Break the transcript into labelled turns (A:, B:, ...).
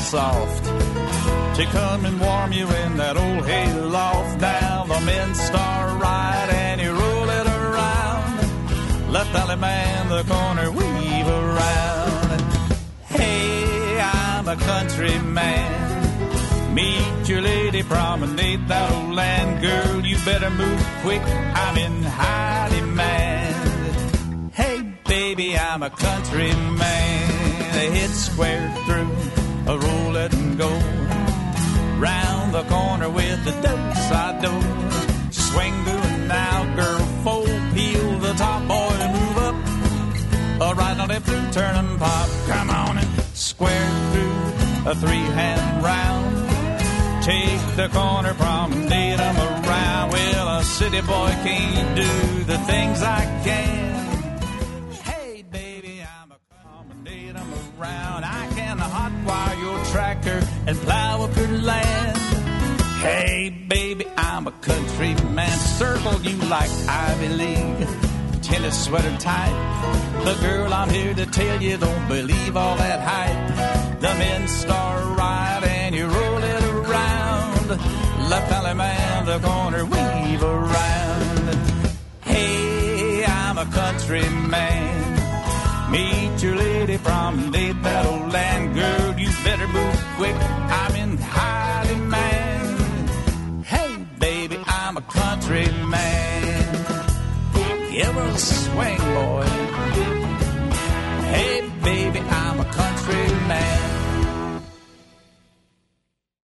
A: soft to come and warm you in that old hayloft. Now the men start right and you roll it around. Left alley man, the corner weave around. Hey, I'm a country man. Meet your lady, promenade that old land. Girl, you better move quick, I'm in high demand. Hey, baby, I'm a country man. They hit square through, a roll it and go. Round the corner with the do-side door. Swing through now, girl, fold, peel the top, boy, and move up. Right on it through, turn and pop. Come on and square through, a three-hand round. Take the corner, promenade 'em around. Well, a city boy can't do the things I can. Hey, baby, I'm a promenade 'em around. I can hotwire your tractor and plow up your land. Hey, baby, I'm a country man. Circle you like Ivy League, tennis sweater tight. But girl, I'm here to tell you, don't believe all that hype. The men start right and you roll it around. Left alley man, the corner weave around. Hey, I'm a country man. Meet your lady, promenade that old land. Girl, you better move quick, I'm in high demand. Hey, baby, I'm a country man. Give her a swing